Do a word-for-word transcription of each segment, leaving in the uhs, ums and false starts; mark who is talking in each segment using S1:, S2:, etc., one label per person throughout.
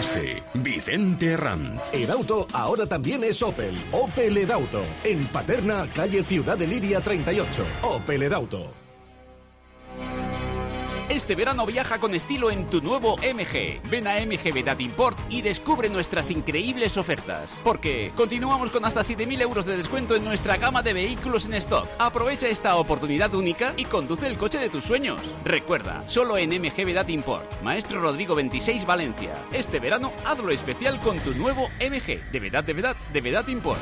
S1: Cruce, Vicente Herranz.
S2: Edauto ahora también es Opel. Opel Edauto. En Paterna, calle Ciudad de Liria treinta y ocho. Opel Edauto.
S3: Este verano viaja con estilo en tu nuevo M G. Ven a M G Vedat Import y descubre nuestras increíbles ofertas. Porque continuamos con hasta siete mil euros de descuento en nuestra gama de vehículos en stock. Aprovecha esta oportunidad única y conduce el coche de tus sueños. Recuerda, solo en M G Vedat Import. Maestro Rodrigo veintiséis, Valencia. Este verano hazlo especial con tu nuevo M G. De Vedat, de Vedat, de Vedat Import.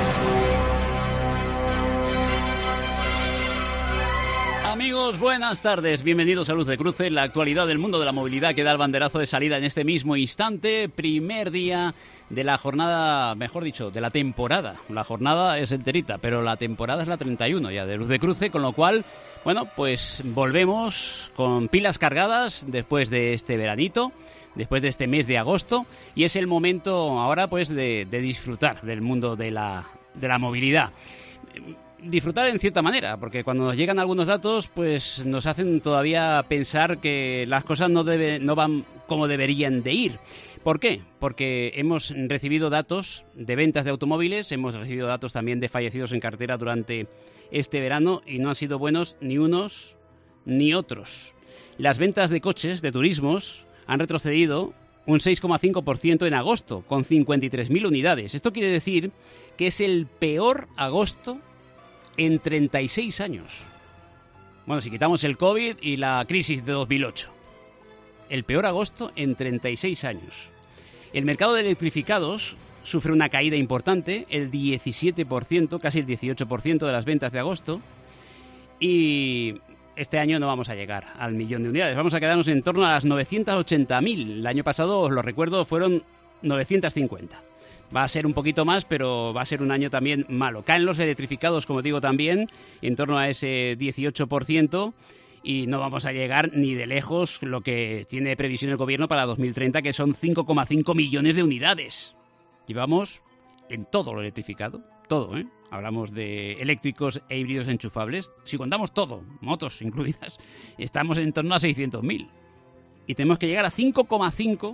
S3: Amigos, buenas tardes, bienvenidos a Luz de Cruce, la actualidad del mundo de la movilidad que da el banderazo de salida en este mismo instante, primer día de la jornada, mejor dicho, de la temporada. La jornada es enterita, pero la temporada es la treinta y uno ya de Luz de Cruce, con lo cual, bueno, pues volvemos con pilas cargadas después de este veranito, después de este mes de agosto, y es el momento ahora pues de, de disfrutar del mundo de la, de la movilidad. Disfrutar en cierta manera, porque cuando nos llegan algunos datos, pues nos hacen todavía pensar que las cosas no, debe, no van como deberían de ir. ¿Por qué? Porque hemos recibido datos de ventas de automóviles, hemos recibido datos también de fallecidos en carretera durante este verano y no han sido buenos ni unos ni otros. Las ventas de coches, de turismos, han retrocedido un seis coma cinco por ciento en agosto, con cincuenta y tres mil unidades. Esto quiere decir que es el peor agosto en treinta y seis años. Bueno, si quitamos el COVID y la crisis de dos mil ocho. El peor agosto en treinta y seis años. El mercado de electrificados sufre una caída importante, el diecisiete por ciento, casi el dieciocho por ciento de las ventas de agosto. Y este año no vamos a llegar al millón de unidades. Vamos a quedarnos en torno a las novecientas ochenta mil. El año pasado, os lo recuerdo, fueron novecientas cincuenta. Va a ser un poquito más, pero va a ser un año también malo. Caen los electrificados, como digo, también, en torno a ese dieciocho por ciento, y no vamos a llegar ni de lejos lo que tiene previsión el gobierno para dos mil treinta, que son cinco coma cinco millones de unidades. Llevamos en todo lo electrificado, todo, ¿eh? Hablamos de eléctricos e híbridos enchufables. Si contamos todo, motos incluidas, estamos en torno a seiscientos mil. Y tenemos que llegar a cinco coma cinco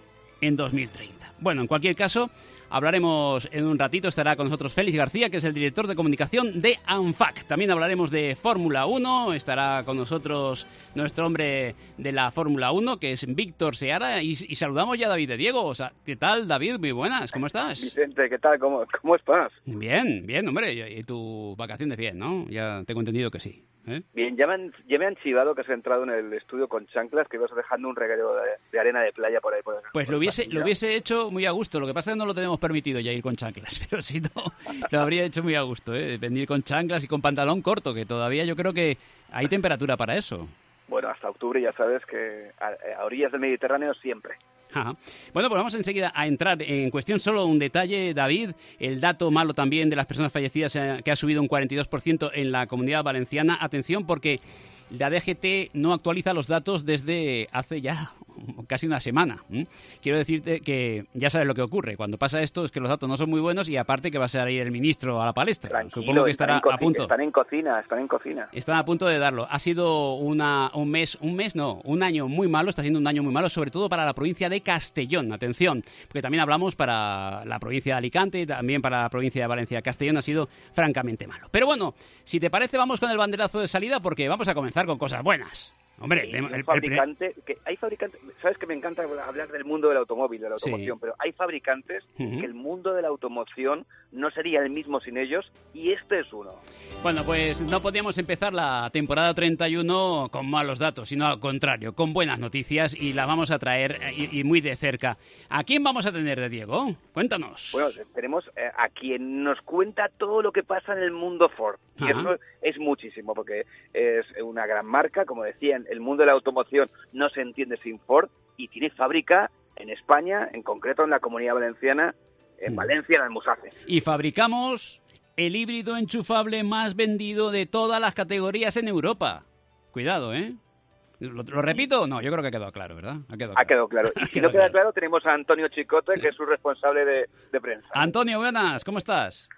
S3: en dos mil treinta. Bueno, en cualquier caso, hablaremos en un ratito, estará con nosotros Félix García, que es el director de comunicación de ANFAC. También hablaremos de Fórmula uno, estará con nosotros nuestro hombre de la Fórmula uno, que es Víctor Seara, y, y saludamos ya a David de Diego. O sea, ¿qué tal, David? Muy buenas, ¿cómo estás?
S4: Vicente, ¿qué tal? ¿Cómo, cómo estás?
S3: Bien, bien, hombre, y, y tus vacaciones bien, ¿no? Ya tengo entendido que sí. ¿Eh?
S4: Bien, ya me, han, ya me han chivado que has entrado en el estudio con chanclas, que ibas dejando un reguero de, de arena de playa por ahí. Por
S3: pues por lo hubiese lo hubiese hecho muy a gusto. Lo que pasa es que no lo tenemos permitido ya ir con chanclas, pero si no, lo habría hecho muy a gusto, ¿eh? Venir con chanclas y con pantalón corto, que todavía yo creo que hay temperatura para eso.
S4: Bueno, hasta octubre ya sabes que a, a orillas del Mediterráneo siempre.
S3: Ajá. Bueno, pues vamos enseguida a entrar en cuestión. Solo un detalle, David, el dato malo también de las personas fallecidas, eh, que ha subido un cuarenta y dos por ciento en la Comunidad Valenciana. Atención, porque la D G T no actualiza los datos desde hace ya casi una semana. ¿Mm? Quiero decirte que ya sabes lo que ocurre. Cuando pasa esto es que los datos no son muy buenos y aparte que va a salir el ministro a la palestra.
S4: Tranquilo,
S3: supongo que estará
S4: están en
S3: a punto.
S4: Están en cocina, están en cocina.
S3: Están a punto de darlo. Ha sido una, un mes, un mes no, un año muy malo, está siendo un año muy malo, sobre todo para la provincia de Castellón. Atención, porque también hablamos para la provincia de Alicante y también para la provincia de Valencia. Castellón ha sido francamente malo. Pero bueno, si te parece, vamos con el banderazo de salida porque vamos a comenzar con cosas buenas. Hombre,
S4: sí,
S3: el,
S4: el,
S3: el
S4: fabricante, que hay fabricantes, sabes que me encanta hablar del mundo del automóvil, de la automoción, sí. Pero hay fabricantes uh-huh. que el mundo de la automoción no sería el mismo sin ellos, y este es uno.
S3: Bueno, pues no podíamos empezar la temporada treinta y uno con malos datos, sino al contrario, con buenas noticias, y la vamos a traer y, y muy de cerca. ¿A quién vamos a tener de Diego? Cuéntanos.
S4: Bueno, tenemos eh, a quien nos cuenta todo lo que pasa en el mundo Ford, y uh-huh. eso es muchísimo, porque es una gran marca, como decían, el mundo de la automoción no se entiende sin Ford, y tiene fábrica en España, en concreto en la Comunidad Valenciana, en Valencia, en Almusace.
S3: Y fabricamos el híbrido enchufable más vendido de todas las categorías en Europa. Cuidado, ¿eh? ¿Lo, lo repito? No, yo creo que ha quedado claro, ¿verdad? Ha quedado claro.
S4: Ha quedado claro. Y si no queda claro, tenemos a Antonio Chicote, que es su responsable de, de prensa.
S3: Antonio, buenas, ¿cómo estás?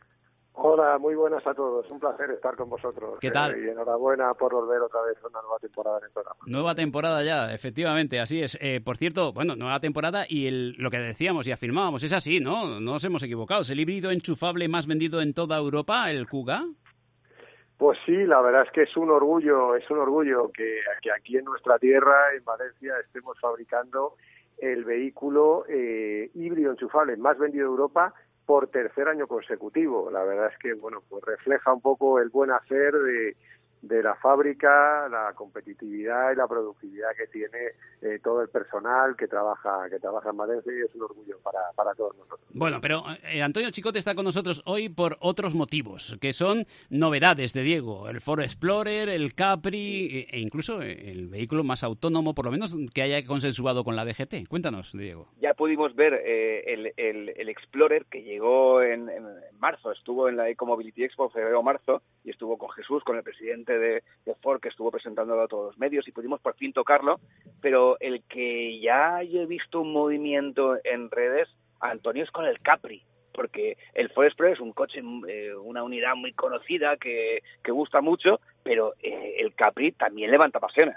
S5: Hola, muy buenas a todos. Un placer estar con vosotros.
S3: ¿Qué tal?
S5: Eh, y enhorabuena por volver otra vez a una nueva temporada en el programa.
S3: Nueva temporada ya, efectivamente, así es. Eh, por cierto, bueno, nueva temporada y el, lo que decíamos y afirmábamos, es así, ¿no? No nos hemos equivocado. ¿Es el híbrido enchufable más vendido en toda Europa, el Kuga?
S5: Pues sí, la verdad es que es un orgullo, es un orgullo que, que aquí en nuestra tierra, en Valencia, estemos fabricando el vehículo eh, híbrido enchufable más vendido de Europa por tercer año consecutivo. La verdad es que, bueno, pues refleja un poco el buen hacer de, de la fábrica, la competitividad y la productividad que tiene eh, todo el personal que trabaja que trabaja en Valencia, y es un orgullo para, para todos nosotros.
S3: Bueno, pero eh, Antonio Chicote está con nosotros hoy por otros motivos, que son novedades de Diego, el Ford Explorer, el Capri e incluso el vehículo más autónomo, por lo menos que haya consensuado con la D G T. Cuéntanos, Diego.
S4: Ya pudimos ver eh, el, el, el Explorer, que llegó en, en marzo, estuvo en la Ecomobility Expo, febrero o marzo, y estuvo con Jesús, con el presidente de, de Ford, que estuvo presentándolo a todos los medios, y pudimos por fin tocarlo, pero el que ya he visto un movimiento en redes, Antonio, es con el Capri, porque el Ford Explorer es un coche, eh, una unidad muy conocida, que, que gusta mucho, pero eh, el Capri también levanta pasiones.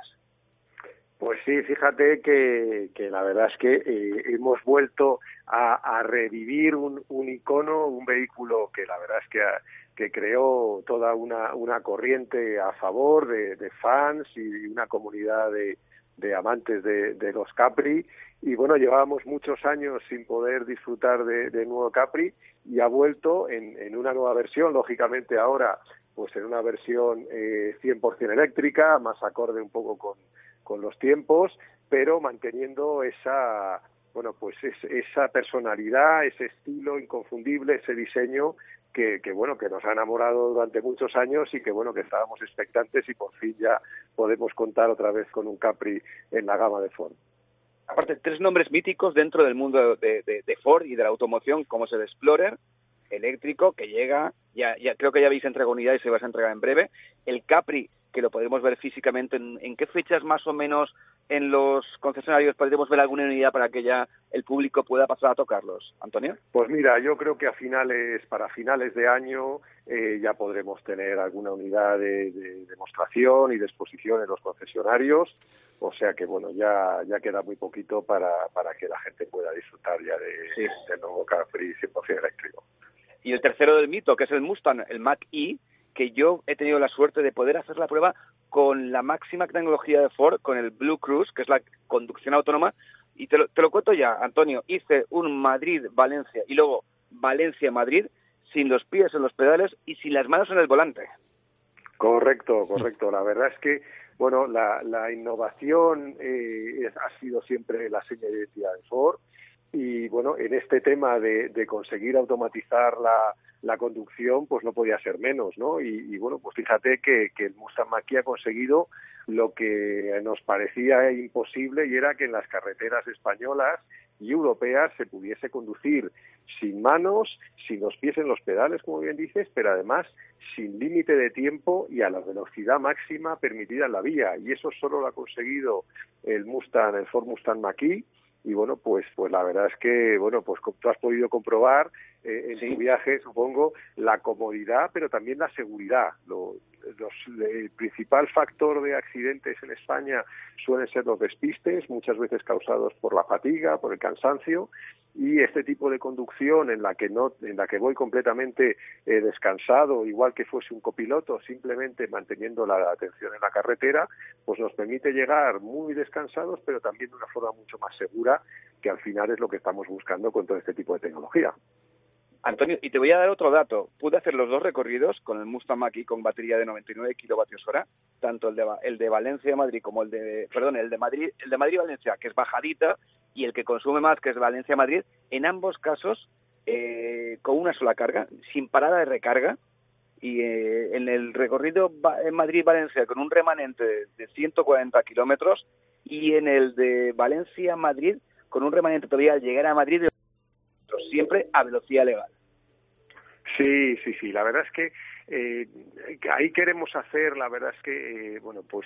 S5: Pues sí, fíjate que, que la verdad es que eh, hemos vuelto a, a revivir un, un icono, un vehículo que la verdad es que, ha, que creó toda una, una corriente a favor de, de fans y una comunidad de, de amantes de, de los Capri. Y bueno, llevábamos muchos años sin poder disfrutar de, de nuevo Capri, y ha vuelto en, en una nueva versión, lógicamente ahora pues en una versión eh, cien por ciento eléctrica, más acorde un poco con con los tiempos, pero manteniendo esa, bueno, pues es, esa personalidad, ese estilo inconfundible, ese diseño que, que, bueno, que nos ha enamorado durante muchos años y que, bueno, que estábamos expectantes, y por fin ya podemos contar otra vez con un Capri en la gama de Ford.
S4: Aparte, tres nombres míticos dentro del mundo de, de, de Ford y de la automoción, como es el Explorer eléctrico, que llega, ya, ya creo que ya habéis entregado unidad y se va a entregar en breve, el Capri, que lo podemos ver físicamente. ¿En, en qué fechas más o menos en los concesionarios podremos ver alguna unidad para que ya el público pueda pasar a tocarlos, Antonio?
S5: Pues mira, yo creo que a finales, para finales de año eh, ya podremos tener alguna unidad de, de demostración y de exposición en los concesionarios, o sea que bueno, ya ya queda muy poquito para, para que la gente pueda disfrutar ya de, sí. del nuevo Capri cien por ciento eléctrico.
S4: Y el tercero del mito, que es el Mustang, el Mach-E, que yo he tenido la suerte de poder hacer la prueba con la máxima tecnología de Ford, con el Blue Cruise, que es la conducción autónoma, y te lo, te lo cuento ya, Antonio. Hice un Madrid-Valencia y luego Valencia-Madrid sin los pies en los pedales y sin las manos en el volante.
S5: Correcto, correcto. La verdad es que, bueno, la, la innovación eh, es, ha sido siempre la seña de identidad de Ford, y bueno, en este tema de, de conseguir automatizar la la conducción, pues no podía ser menos, ¿no? Y, y bueno, pues fíjate que, que el Mustang Mach-E ha conseguido lo que nos parecía imposible, y era que en las carreteras españolas y europeas se pudiese conducir sin manos, sin los pies en los pedales, como bien dices, pero además sin límite de tiempo y a la velocidad máxima permitida en la vía. Y eso solo lo ha conseguido el Mustang, el Ford Mustang Mach-E. Y bueno, pues pues la verdad es que, bueno, pues tú has podido comprobar eh, en sí. tu viaje, supongo, la comodidad, pero también la seguridad. Lo, los, el principal factor de accidentes en España suelen ser los despistes, muchas veces causados por la fatiga, por el cansancio, y este tipo de conducción en la que no, en la que voy completamente eh, descansado, igual que fuese un copiloto, simplemente manteniendo la atención en la carretera, pues nos permite llegar muy descansados, pero también de una forma mucho más segura, que al final es lo que estamos buscando con todo este tipo de tecnología.
S4: Antonio, y te voy a dar otro dato. Pude hacer los dos recorridos con el Mustang Mach-E con batería de noventa y nueve kilovatios hora, tanto el de el de Valencia Madrid como el de, perdón, el de Madrid, el de Madrid Valencia, que es bajadita, y el que consume más, que es Valencia Madrid, en ambos casos eh, con una sola carga, sin parada de recarga, y eh, en el recorrido en Madrid Valencia con un remanente de, de ciento cuarenta kilómetros, y en el de Valencia Madrid con un remanente todavía al llegar a Madrid de siempre a velocidad legal.
S5: Sí, sí, sí. La verdad es que eh, ahí queremos hacer, la verdad es que, eh, bueno, pues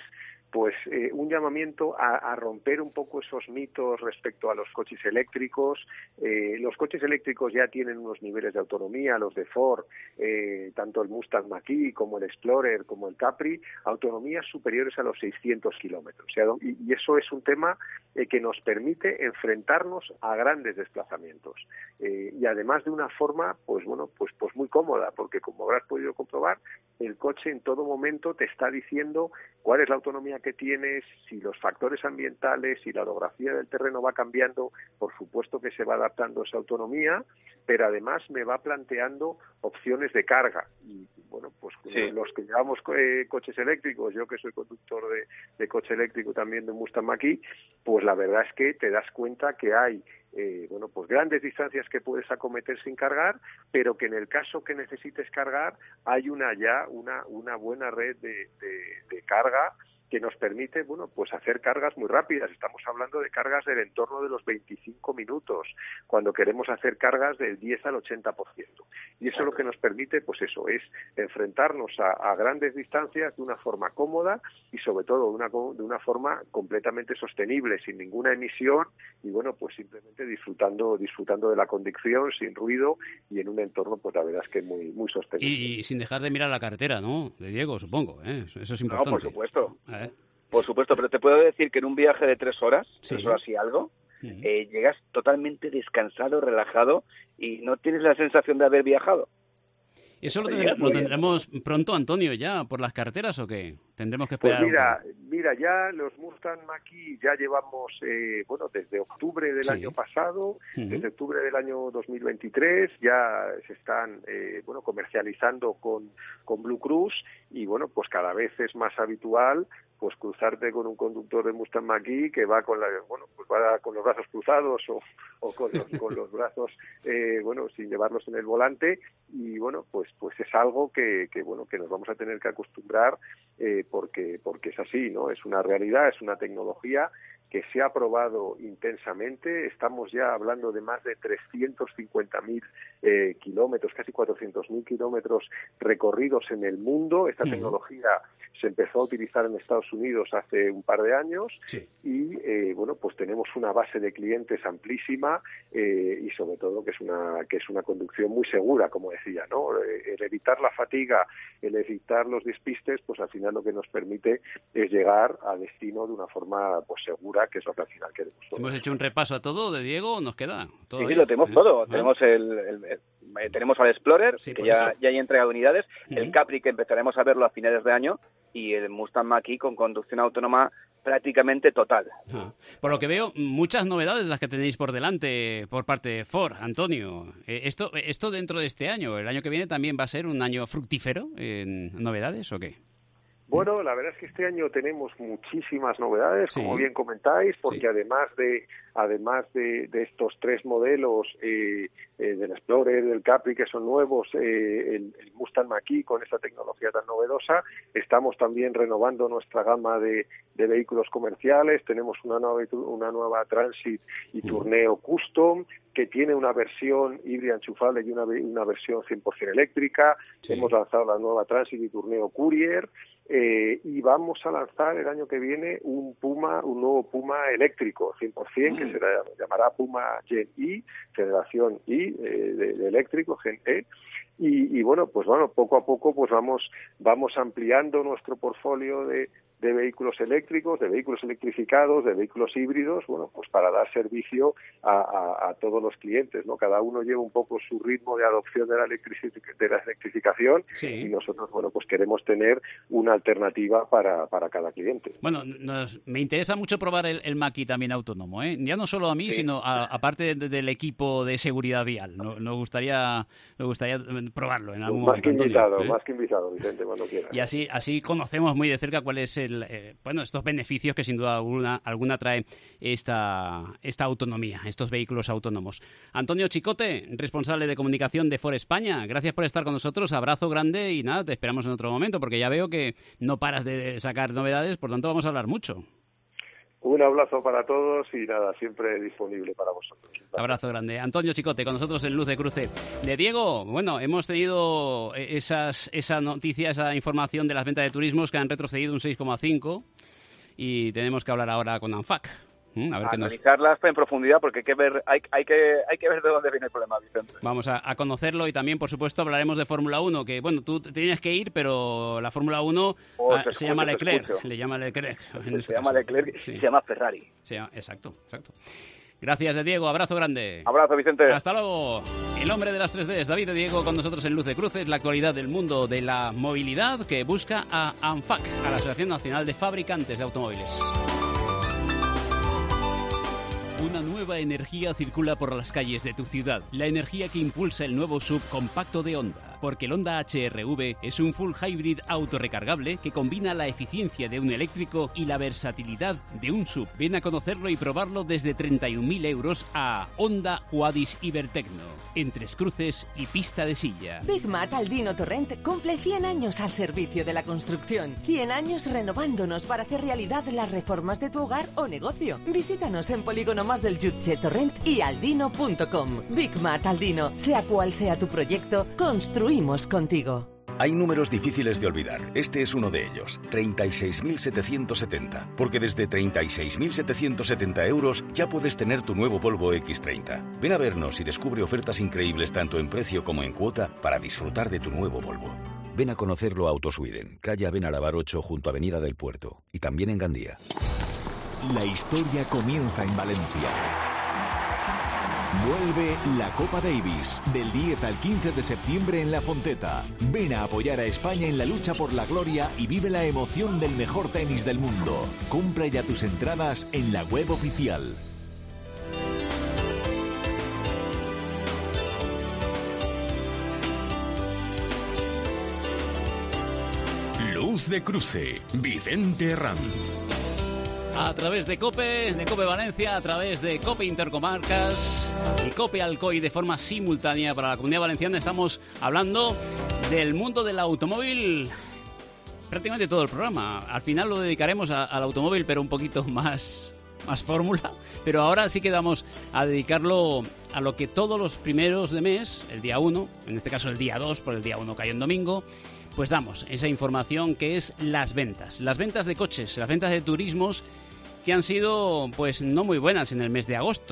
S5: pues eh, un llamamiento a, a romper un poco esos mitos respecto a los coches eléctricos. Eh, los coches eléctricos ya tienen unos niveles de autonomía, los de Ford, eh, tanto el Mustang Mach-E como el Explorer, como el Capri, autonomías superiores a los seiscientos kilómetros. O sea, y, y eso es un tema eh, que nos permite enfrentarnos a grandes desplazamientos. Eh, y además de una forma, pues bueno, pues, pues muy cómoda, porque como habrás podido comprobar, el coche en todo momento te está diciendo cuál es la autonomía que tienes, si los factores ambientales, si la orografía del terreno va cambiando, por supuesto que se va adaptando esa autonomía, pero además me va planteando opciones de carga. Y bueno, pues sí, los que llevamos eh, coches eléctricos, yo que soy conductor de, de coche eléctrico también de Mustang Mach-E, pues la verdad es que te das cuenta que hay Eh, bueno, pues grandes distancias que puedes acometer sin cargar, pero que en el caso que necesites cargar hay una ya una una buena red de, de, de carga que nos permite, bueno, pues hacer cargas muy rápidas. Estamos hablando de cargas del entorno de los veinticinco minutos, cuando queremos hacer cargas del diez al ochenta por ciento. Y eso lo que nos permite, pues eso, es enfrentarnos a, a grandes distancias de una forma cómoda y sobre todo de una, de una forma completamente sostenible, sin ninguna emisión y, bueno, pues simplemente disfrutando disfrutando de la conducción, sin ruido y en un entorno, pues la verdad es que muy, muy sostenible.
S3: Y, y sin dejar de mirar la carretera, ¿no? De Diego, supongo, ¿eh? Eso es importante.
S4: No, por supuesto.
S3: ¿Eh?
S4: Por supuesto, pero te puedo decir que en un viaje de tres horas,
S3: sí.
S4: tres horas y algo,
S3: uh-huh.
S4: eh, llegas totalmente descansado, relajado y no tienes la sensación de haber viajado.
S3: ¿Eso lo, tendremos, lo tendremos pronto, Antonio, ya por las carreteras o qué? ¿Tendremos que esperar?
S5: Pues mira, mira ya los Mustang Mach-E ya llevamos, eh, bueno, desde octubre del sí. año pasado, uh-huh. desde octubre del año dos mil veintitrés, ya se están, eh, bueno, comercializando con, con Blue Cruise y, bueno, pues cada vez es más habitual pues cruzarte con un conductor de Mustang Mach-E que va con la, bueno, pues va con los brazos cruzados o, o con los, con los brazos, eh, bueno, sin llevarlos en el volante y bueno, pues pues es algo que, que bueno, que nos vamos a tener que acostumbrar eh, porque porque es así, ¿no? Es una realidad, es una tecnología que se ha probado intensamente. Estamos ya hablando de más de trescientos cincuenta mil eh, kilómetros, casi cuatrocientos mil kilómetros recorridos en el mundo. Esta uh-huh. tecnología se empezó a utilizar en Estados Unidos hace un par de años sí. y, eh, bueno, pues tenemos una base de clientes amplísima eh, y sobre todo que es una que es una conducción muy segura, como decía, ¿no? El evitar la fatiga, el evitar los despistes, pues al final lo que nos permite es llegar a destino de una forma pues segura, que es lo que al final queremos todos.
S3: ¿Hemos hecho un repaso a todo de Diego? ¿Nos queda?
S4: Sí, sí, lo tenemos ¿Eh? todo. ¿Eh? Tenemos el, el, el tenemos al Explorer, sí, que ya, ya hay entregado unidades, uh-huh. el Capri, que empezaremos a verlo a finales de año, y el Mustang Mach-E con conducción autónoma prácticamente total.
S3: Uh-huh. Por lo que veo, muchas novedades las que tenéis por delante por parte de Ford, Antonio. Eh, esto, esto dentro de este año, ¿el año que viene también va a ser un año fructífero en novedades o qué?
S5: Bueno, la verdad es que este año tenemos muchísimas novedades, sí. como bien comentáis, porque sí. además de además de, de estos tres modelos eh, eh, del Explorer, del Capri, que son nuevos, eh, el, el Mustang Mach-E con esta tecnología tan novedosa, estamos también renovando nuestra gama de, de vehículos comerciales. Tenemos una nueva una nueva Transit y Tourneo Custom, que tiene una versión híbrida enchufable y una, una versión cien por ciento eléctrica. Sí. Hemos lanzado la nueva Transit y Tourneo Courier. Eh, y vamos a lanzar el año que viene un Puma, un nuevo Puma eléctrico cien por ciento, mm. que se llamará Puma Gen E, Generación E eh, de, de eléctrico, Gen E. Y, y bueno, pues bueno, poco a poco pues vamos vamos ampliando nuestro portfolio de, de vehículos eléctricos, de vehículos electrificados, de vehículos híbridos, bueno, pues para dar servicio a, a, a todos los clientes, ¿no? Cada uno lleva un poco su ritmo de adopción de la, electrici- de la electrificación sí. y nosotros, bueno, pues queremos tener una alternativa para, para cada cliente.
S3: Bueno, nos, me interesa mucho probar el, el Mach-E también autónomo, ¿eh? Ya no solo a mí, sí. sino a, aparte de, del equipo de seguridad vial. Nos, nos gustaría, nos gustaría probarlo en algún
S5: más
S3: momento.
S5: Que invitado,
S3: Antonio, ¿eh?
S5: Más que invitado, Vicente, cuando quieras.
S3: Y así, así conocemos muy de cerca cuál es el, eh, bueno, estos beneficios que sin duda alguna, alguna trae esta, esta autonomía, estos vehículos autónomos. Antonio Chicote, responsable de comunicación de Ford España, gracias por estar con nosotros, abrazo grande y nada, te esperamos en otro momento porque ya veo que no paras de sacar novedades, por tanto vamos a hablar mucho.
S5: Un abrazo para todos y nada, siempre disponible para vosotros.
S3: Abrazo grande. Antonio Chicote, con nosotros en Luz de Cruce. De Diego, bueno, hemos tenido esas, esa noticia, esa información de las ventas de turismos que han retrocedido un seis coma cinco. y tenemos que hablar ahora con ANFAC. ¿Mm? A ver qué nos...
S4: Analizarlas en profundidad, porque hay que ver, hay, hay que, hay que ver de dónde viene el problema, Vicente.
S3: Vamos a, a conocerlo y también, por supuesto, hablaremos de Fórmula uno, que, bueno, tú tienes que ir, pero la Fórmula uno
S4: oh,
S3: ah, se,
S4: escucho,
S3: llama Leclerc.
S4: escucho.
S3: Le llama Leclerc. En
S4: Se
S3: este
S4: llama
S3: caso.
S4: Leclerc
S3: Sí.
S4: y se llama Ferrari.
S3: Se llama... Exacto, exacto. Gracias, de Diego. Abrazo grande.
S4: Abrazo, Vicente.
S3: Hasta luego. El hombre de las tres Ds, David de Diego, con nosotros en Luz de Cruces, la actualidad del mundo de la movilidad que busca a ANFAC, a la Asociación Nacional de Fabricantes de Automóviles. Una nueva energía circula por las calles de tu ciudad. La energía que impulsa el nuevo S U V compacto de Honda. Porque el Honda H R V es un full hybrid autorrecargable que combina la eficiencia de un eléctrico y la versatilidad de un S U V. Ven a conocerlo y probarlo desde treinta y un mil euros a Honda Huadis Ibertecno, en Tres Cruces y Pista de Silla.
S6: Big Mat Aldino Torrent cumple cien años al servicio de la construcción. cien años renovándonos para hacer realidad las reformas de tu hogar o negocio. Visítanos en Polígono Más del Jutge, Torrent y aldino punto com. Big Mat Aldino, sea cual sea tu proyecto, construimos contigo.
S2: Hay números difíciles de olvidar. Este es uno de ellos, treinta y seis mil setecientos setenta. Porque desde treinta y seis mil setecientos setenta euros ya puedes tener tu nuevo Volvo equis treinta. Ven a vernos y descubre ofertas increíbles tanto en precio como en cuota para disfrutar de tu nuevo Volvo. Ven a conocerlo a Autosweden, calle Abenarabar ocho junto a Avenida del Puerto. Y también en Gandía.
S7: La historia comienza en Valencia. Vuelve la Copa Davis del diez al quince de septiembre en La Fonteta. Ven a apoyar a España en la lucha por la gloria y vive la emoción del mejor tenis del mundo. Compra ya tus entradas en la web oficial.
S1: Luz de Cruce, Vicente Ranz.
S3: A través de COPE, de COPE Valencia, a través de COPE Intercomarcas y COPE Alcoy de forma simultánea para la Comunidad Valenciana, estamos hablando del mundo del automóvil prácticamente todo el programa. Al final lo dedicaremos a, al automóvil, pero un poquito más, más fórmula. Pero ahora sí que vamos a dedicarlo a lo que todos los primeros de mes, el día uno, en este caso el día dos, porque el día uno cayó en domingo, pues damos esa información que es las ventas. Las ventas de coches, las ventas de turismos, que han sido pues no muy buenas en el mes de agosto.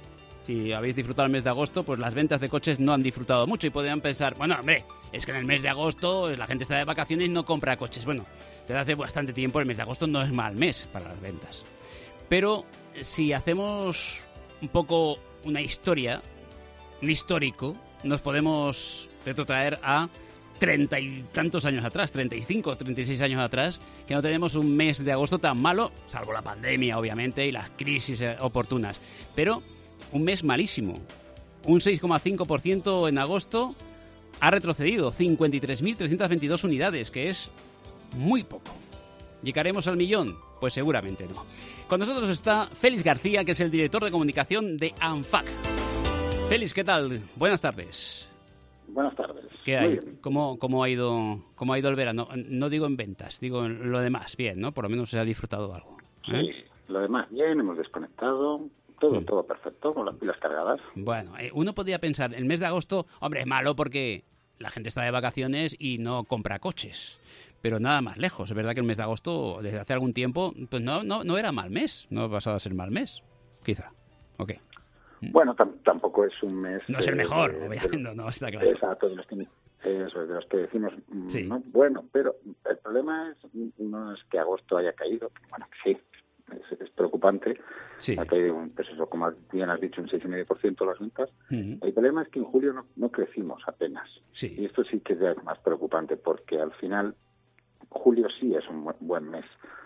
S3: Si habéis disfrutado el mes de agosto, pues las ventas de coches no han disfrutado mucho y podrían pensar, bueno, hombre, es que en el mes de agosto la gente está de vacaciones y no compra coches. Bueno, desde hace bastante tiempo el mes de agosto no es mal mes para las ventas. Pero si hacemos un poco una historia, un histórico, nos podemos retrotraer a treinta y tantos años atrás, treinta y cinco, treinta y seis años atrás, que no tenemos un mes de agosto tan malo, salvo la pandemia, obviamente, y las crisis eh, oportunas. Pero un mes malísimo. Un seis coma cinco por ciento en agosto ha retrocedido, cincuenta y tres mil trescientas veintidós unidades, que es muy poco. ¿Llegaremos al millón? Pues seguramente no. Con nosotros está Félix García, que es el director de comunicación de ANFAC. Félix, ¿qué tal? Buenas tardes.
S8: Buenas tardes.
S3: ¿Qué hay? ¿Cómo, cómo, ha ido, ¿Cómo ha ido el verano? No digo en ventas, digo en lo demás. Bien, ¿no? Por lo menos se ha disfrutado algo. ¿eh?
S8: Sí, lo demás bien, hemos desconectado, todo,
S3: Mm.
S8: todo perfecto, con las pilas cargadas.
S3: Bueno, eh, uno podría pensar, el mes de agosto, hombre, es malo porque la gente está de vacaciones y no compra coches. Pero nada más lejos. Es verdad que el mes de agosto, desde hace algún tiempo, pues no, no, no era mal mes. No ha pasado a ser mal mes, quizá. Ok.
S8: Bueno, tam- tampoco es un mes...
S3: No es el
S8: eh,
S3: mejor,
S8: de-
S3: obviamente,
S8: de-
S3: no, no, está claro.
S8: Exacto, de los que, eso, de los que decimos, mm,
S3: Sí.
S8: ¿no? Bueno, pero el problema es no es que agosto haya caído, que bueno, que sí, es, es preocupante.
S3: Sí.
S8: Ha caído, un, pues eso, como bien has dicho, un seis coma cinco por ciento las ventas.
S3: Ujú.
S8: El problema es que en julio no, no crecimos apenas.
S3: Sí.
S8: Y esto sí que es más preocupante porque al final julio sí es un bu- buen mes.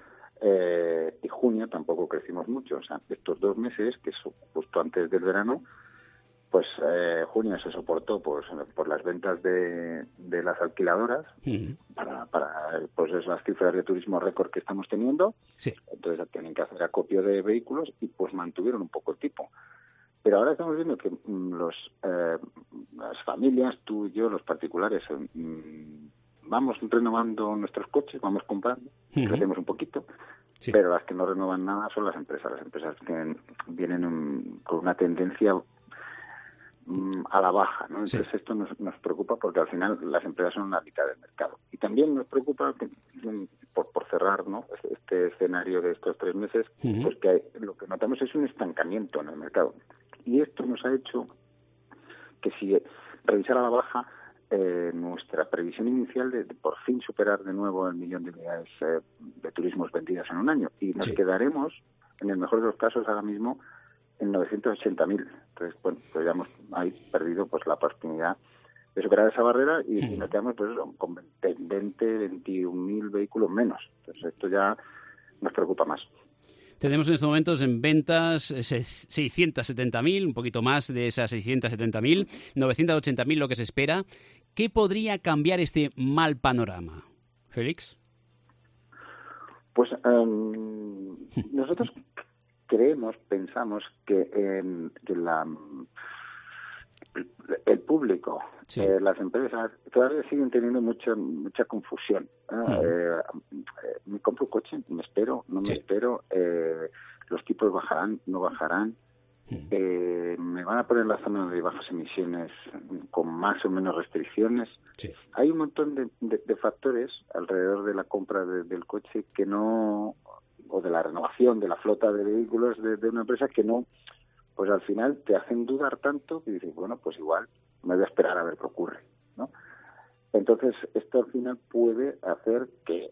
S8: Eh, y junio tampoco crecimos mucho. O sea, estos dos meses, que es justo antes del verano, pues eh, junio se soportó pues, por las ventas de, de las alquiladoras
S3: Ujú.
S8: para, para pues, esas cifras de turismo récord que estamos teniendo.
S3: Sí.
S8: Entonces tienen que hacer acopio de vehículos y pues mantuvieron un poco el tipo. Pero ahora estamos viendo que mm, los eh, las familias, tú y yo, los particulares, mm, vamos renovando nuestros coches, vamos comprando,
S3: Ujú.
S8: crecemos un poquito,
S3: Sí.
S8: pero las que no renuevan nada son las empresas. Las empresas tienen, vienen un- con una tendencia mmm, a la baja, ¿no? Entonces
S3: sí.
S8: esto nos, nos preocupa porque al final las empresas son la mitad del mercado. Y también nos preocupa, que, por, por cerrar, ¿no?, este escenario de estos tres meses, uh-huh. pues que hay, lo que notamos es un estancamiento en el mercado. Y esto nos ha hecho que si revisar a la baja eh, nuestra previsión inicial de, de por fin superar de nuevo el millón de unidades eh, de turismos vendidas en un año. Y nos sí. quedaremos, en el mejor de los casos, ahora mismo en novecientos ochenta mil. Entonces, bueno, pues ya hemos ahí perdido pues la oportunidad de superar esa barrera y, sí. y nos quedamos pues con veinte, veintiún mil vehículos menos. Entonces esto ya nos preocupa más.
S3: Tenemos en estos momentos en ventas seiscientos setenta mil, un poquito más de esas seiscientos setenta mil, novecientos ochenta mil lo que se espera. ¿Qué podría cambiar este mal panorama? ¿Félix?
S8: Pues um, nosotros creemos, pensamos que, en, que la, el público, sí. eh, las empresas todavía siguen teniendo mucha mucha confusión. ¿eh? Uh-huh. Eh, eh, me compro un coche, me espero, no me sí. espero, eh, los tipos bajarán, no bajarán, uh-huh. eh, me van a poner la zona de bajas emisiones con más o menos restricciones. Sí. Hay un montón de, de, de factores alrededor de la compra de, del coche que no, o de la renovación de la flota de vehículos de, de una empresa que no, pues al final te hacen dudar tanto que dices, bueno, pues igual me voy a esperar a ver qué ocurre, ¿no? Entonces, esto al final puede hacer que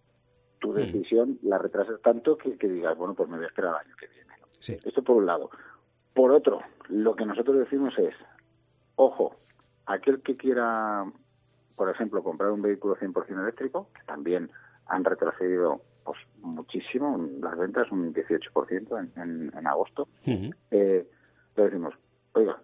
S8: tu decisión la retrases tanto que, que digas, bueno, pues me voy a esperar al año que viene, ¿no? Sí. Esto por un lado. Por otro, lo que nosotros decimos es, ojo, aquel que quiera, por ejemplo, comprar un vehículo cien por ciento eléctrico, que también han retrocedido pues muchísimo, las ventas un dieciocho por ciento en, en, en agosto, uh-huh. eh, le decimos, oiga,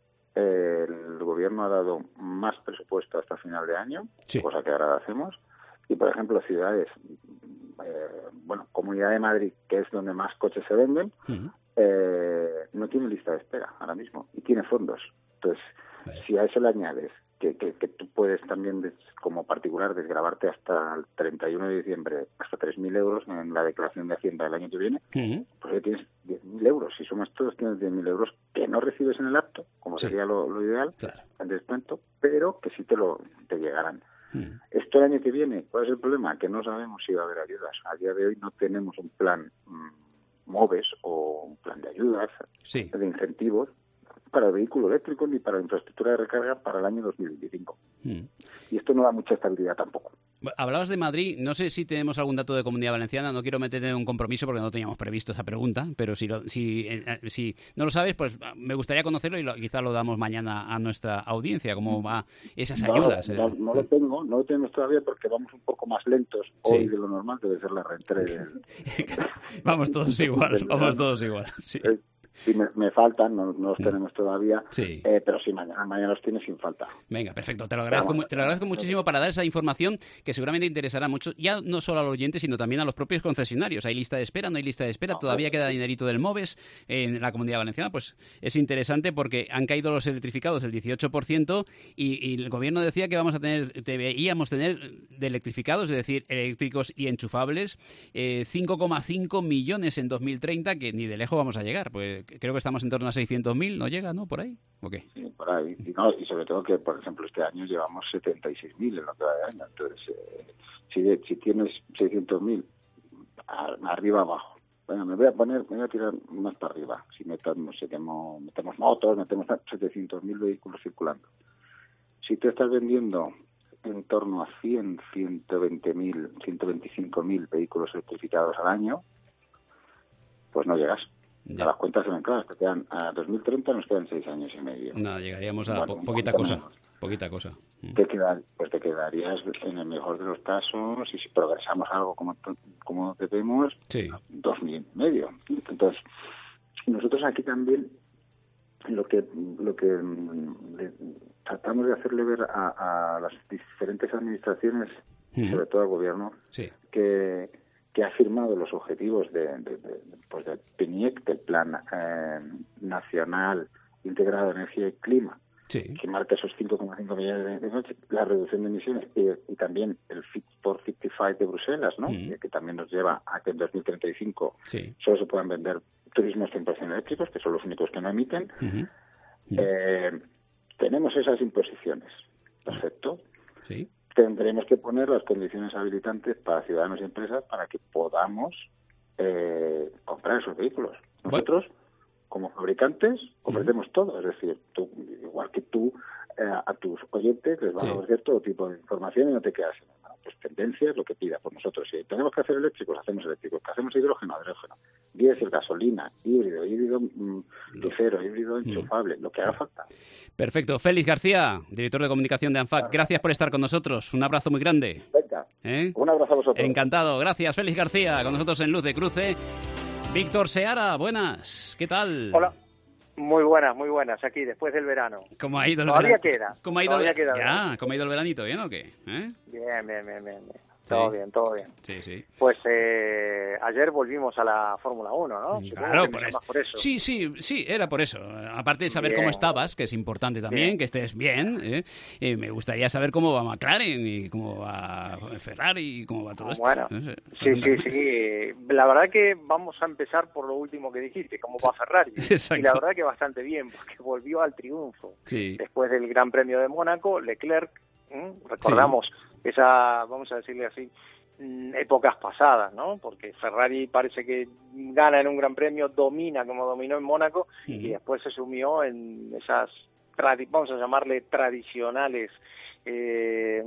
S8: eh, el gobierno ha dado más presupuesto hasta final de año, sí. cosa que ahora hacemos, y por ejemplo ciudades, eh, bueno, Comunidad de Madrid, que es donde más coches se venden, uh-huh. eh, no tiene lista de espera ahora mismo, y tiene fondos. Entonces, vale. si a eso le añades Que, que, que tú puedes también, des, como particular, desgravarte hasta el treinta y uno de diciembre hasta tres mil euros en la declaración de Hacienda del año que viene, uh-huh. pues ya tienes diez mil euros. Si sumas todos, tienes diez mil euros que no recibes en el acto, como sí. sería lo, lo ideal, claro. en descuento, pero que sí te lo te llegarán. Uh-huh. Esto el año que viene, ¿cuál es el problema? Que no sabemos si va a haber ayudas. A día de hoy no tenemos un plan mmm, MOVES o un plan de ayudas, sí. de incentivos, para el vehículo eléctrico ni para la infraestructura de recarga para el año dos mil veinticinco. Hmm. Y esto no da mucha estabilidad tampoco.
S3: Hablabas de Madrid, no sé si tenemos algún dato de Comunidad Valenciana, no quiero meterte en un compromiso porque no teníamos previsto esa pregunta, pero si, lo, si, eh, si no lo sabes, pues me gustaría conocerlo y lo, quizá lo damos mañana a nuestra audiencia, cómo va esas ayudas.
S8: No, no, no lo tengo, no lo tenemos todavía porque vamos un poco más lentos sí. hoy de lo normal, debe ser la reentrée.
S3: Vamos todos igual, vamos todos igual, sí.
S8: Sí, me, me faltan, no, no los
S3: mm.
S8: tenemos todavía,
S3: sí.
S8: eh, pero sí, mañana, mañana los tienes sin falta.
S3: Venga, perfecto. Te lo agradezco, te lo agradezco muchísimo para dar esa información que seguramente interesará mucho, ya no solo al oyente, sino también a los propios concesionarios. ¿Hay lista de espera? ¿No hay lista de espera? No, ¿Todavía no. queda dinerito del MOVES en la Comunidad Valenciana? Pues es interesante porque han caído los electrificados el dieciocho por ciento y, y el gobierno decía que vamos a tener, deberíamos tener de electrificados, es decir, eléctricos y enchufables, eh, cinco coma cinco millones en dos mil treinta, que ni de lejos vamos a llegar, pues creo que estamos en torno a seiscientos mil, ¿no llega, no? ¿Por ahí? ¿O qué?
S8: Sí, por ahí. Y, no, y sobre todo que, por ejemplo, este año llevamos setenta y seis mil en lo que va de año. Entonces, eh, si, si tienes seiscientos mil, arriba abajo. Bueno, me voy a poner, me voy a tirar más para arriba. Si metemos, metemos, metemos motos, metemos setecientos mil vehículos circulando. Si tú estás vendiendo en torno a cien, ciento veinte mil, ciento veinticinco mil vehículos electrificados al año, pues no llegas. Ya. A las cuentas se ven claras, te quedan a dos mil treinta nos quedan seis años y medio.
S3: No, llegaríamos a bueno, po- poquita cosa, menos. poquita cosa.
S8: Te queda, pues te quedarías en el mejor de los casos y si progresamos algo como como debemos,
S3: sí.
S8: dos mil y medio. Entonces nosotros aquí también lo que lo que le, tratamos de hacerle ver a, a las diferentes administraciones, uh-huh. sobre todo al gobierno,
S3: sí.
S8: que que ha firmado los objetivos de, de, de, pues del P N I E C, del Plan eh, Nacional Integrado de Energía y Clima,
S3: sí.
S8: que marca esos cinco coma cinco millones de, de coches, la reducción de emisiones y, y también el Fit for cincuenta y cinco de Bruselas, ¿no? Mm. Que, que también nos lleva a que en dos mil treinta y cinco
S3: sí.
S8: solo se puedan vender turismos cien por ciento eléctricos, que son los únicos que no emiten.
S3: Uh-huh.
S8: Eh, tenemos esas imposiciones. Perfecto.
S3: Sí.
S8: Tendremos que poner las condiciones habilitantes para ciudadanos y empresas para que podamos eh, comprar esos vehículos. Nosotros, bueno, como fabricantes, ofrecemos uh-huh. todo. Es decir, tú, igual que tú, eh, a tus oyentes les vas sí. a ofrecer todo tipo de información y no te quedas en nada. Pues tendencias, lo que pida. Pues nosotros, si tenemos que hacer eléctricos, hacemos eléctricos. Que hacemos hidrógeno, hidrógeno. Diésel, gasolina, híbrido, híbrido mmm, ligero, híbrido enchufable, uh-huh. lo que haga falta.
S3: Perfecto. Félix García, director de comunicación de ANFAC, gracias por estar con nosotros. Un abrazo muy grande.
S8: Venga, ¿Eh? un abrazo a vosotros.
S3: Encantado. Gracias, Félix García, con nosotros en Luz de Cruce. Víctor Seara, buenas. ¿Qué tal?
S9: Hola. Muy buenas, muy buenas. Aquí, después del verano.
S3: ¿Cómo ha ido el
S9: Todavía
S3: verano?
S9: queda.
S3: ¿Cómo ha ido
S9: Todavía
S3: el...
S9: queda.
S3: Ya, ¿cómo ha ido el veranito? ¿Bien o qué? ¿Eh?
S9: Bien, bien, bien, bien. bien. Todo sí. bien, todo bien.
S3: Sí, sí.
S9: Pues eh, ayer volvimos a la Fórmula uno, ¿no?
S3: Claro, por eso. por eso. Sí, sí, sí, era por eso. Aparte de saber bien. cómo estabas, que es importante también, bien. que estés bien, ¿eh? Eh, me gustaría saber cómo va McLaren y cómo va Ferrari y cómo va todo esto.
S9: Bueno, no sé. sí, sí, sí. La verdad que vamos a empezar por lo último que dijiste, cómo va Ferrari.
S3: Exacto.
S9: Y la verdad que bastante bien, porque volvió al triunfo.
S3: Sí.
S9: Después del Gran Premio de Mónaco, Leclerc, ¿eh? recordamos... Sí. esa, vamos a decirle así, épocas pasadas, ¿no? Porque Ferrari parece que gana en un gran premio, domina como dominó en Mónaco, sí. y después se sumió en esas, vamos a llamarle tradicionales, eh,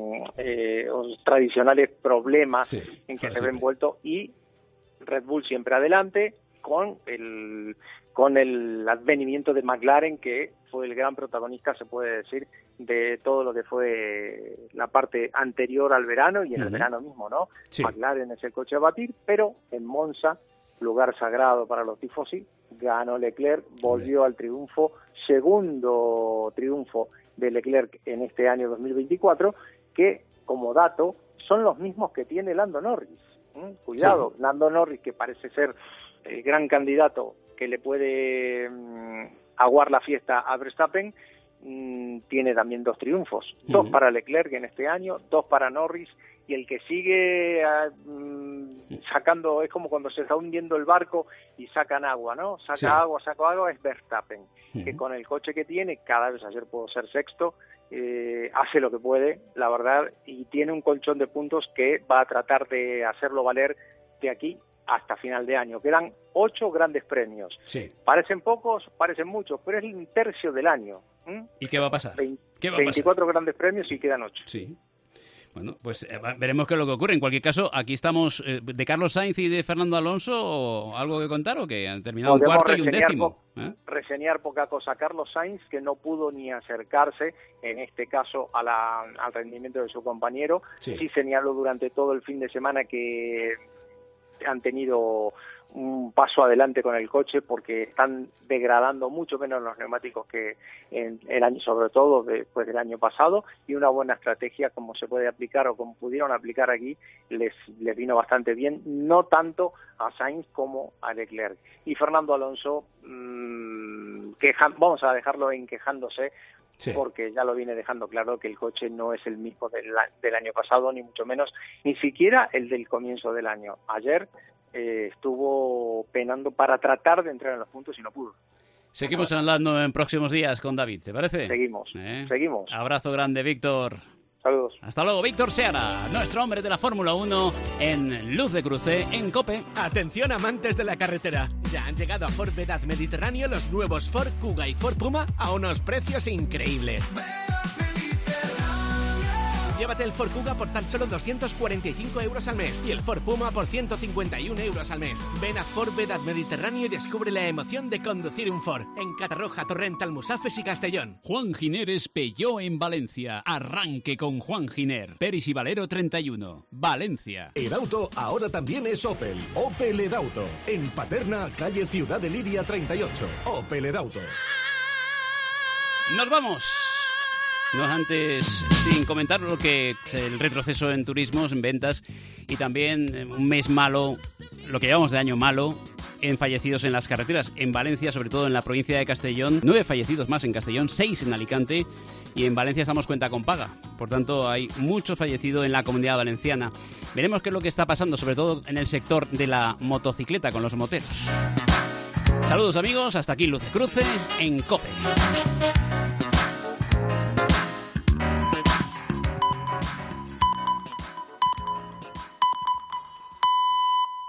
S9: eh, tradicionales problemas sí, en que se ve envuelto, y Red Bull siempre adelante, con el con el advenimiento de McLaren, que fue el gran protagonista, se puede decir, de todo lo que fue la parte anterior al verano y en uh-huh. el verano mismo, ¿no? Sí. McLaren es el coche a batir, pero en Monza, lugar sagrado para los tifosi, ganó Leclerc, volvió al triunfo, segundo triunfo de Leclerc en este año dos mil veinticuatro, que, como dato, son los mismos que tiene Lando Norris. ¿Mm? Cuidado, sí. Lando Norris, que parece ser el gran candidato que le puede mmm, aguar la fiesta a Verstappen, mmm, tiene también dos triunfos, uh-huh. dos para Leclerc en este año, dos para Norris, y el que sigue uh, sacando, es como cuando se está hundiendo el barco y sacan agua, ¿no? Saca sí. agua, saca agua, es Verstappen, uh-huh. que con el coche que tiene, cada vez ayer pudo ser sexto, eh, hace lo que puede, la verdad, y tiene un colchón de puntos que va a tratar de hacerlo valer de aquí hasta final de año. Quedan ocho grandes premios. Sí. Parecen pocos, parecen muchos, pero es un tercio del año. ¿Mm?
S3: ¿Y qué va a pasar?
S9: veinte,
S3: ¿Qué va a
S9: veinticuatro
S3: pasar?
S9: Grandes premios y quedan ocho.
S3: Sí. Bueno, pues eh, veremos qué es lo que ocurre. En cualquier caso, aquí estamos eh, de Carlos Sainz y de Fernando Alonso. ¿Algo que contar o qué? Han terminado un cuarto y un décimo.
S9: Po- ¿eh? Reseñar poca cosa. Carlos Sainz, que no pudo ni acercarse, en este caso, a la, al rendimiento de su compañero. Sí. sí señaló durante todo el fin de semana que han tenido un paso adelante con el coche porque están degradando mucho menos los neumáticos que en el año, sobre todo después del año pasado, y una buena estrategia como se puede aplicar o como pudieron aplicar aquí les, les vino bastante bien, no tanto a Sainz como a Leclerc. Y Fernando Alonso, mmm, queja, vamos a dejarlo en quejándose, sí. porque ya lo viene dejando claro que el coche no es el mismo del, del año pasado, ni mucho menos, ni siquiera el del comienzo del año. Ayer eh, estuvo penando para tratar de entrar en los puntos y no pudo.
S3: Seguimos hablando en próximos días con David, ¿te parece?
S9: Seguimos, ¿Eh? seguimos.
S3: Abrazo grande, Víctor.
S9: Saludos.
S3: Hasta luego, Víctor Seara, nuestro hombre de la Fórmula uno en Luz de Cruce, en COPE.
S10: Atención, amantes de la carretera. Ya han llegado a Ford Vedad Mediterráneo los nuevos Ford Kuga y Ford Puma a unos precios increíbles. Llévate el Ford Kuga por tan solo doscientos cuarenta y cinco euros al mes y el Ford Puma por ciento cincuenta y uno euros al mes. Ven a Ford Vedad Mediterráneo y descubre la emoción de conducir un Ford en Catarroja, Torrent, Almusafes y Castellón.
S1: Juan Giner es Peugeot en Valencia. Arranque con Juan Giner. Peris y Valero treinta y uno. Valencia.
S11: Edauto ahora también es Opel. Opel Edauto. En Paterna, calle Ciudad de Liria treinta y ocho. Opel Edauto.
S3: ¡Nos vamos! No antes, sin comentar lo que es el retroceso en turismos, en ventas, y también un mes malo, lo que llevamos de año malo, en fallecidos en las carreteras. En Valencia, sobre todo en la provincia de Castellón, nueve fallecidos más en Castellón, seis en Alicante, y en Valencia estamos cuenta con paga. Por tanto, hay muchos fallecidos en la Comunidad Valenciana. Veremos qué es lo que está pasando, sobre todo en el sector de la motocicleta con los moteros. Saludos amigos, hasta aquí Luz de Cruce en COPE.